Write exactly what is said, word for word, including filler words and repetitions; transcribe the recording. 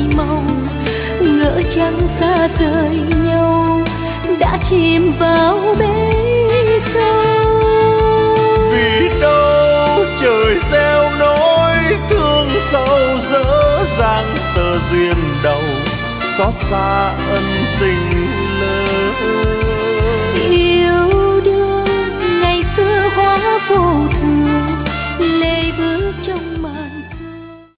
mong, ngỡ chẳng xa rời nhau, đã chìm vào bể sâu. Vì đâu trời gieo nỗi thương sâu dở dang tơ duyên đầu, xót xa ân tình lỡ.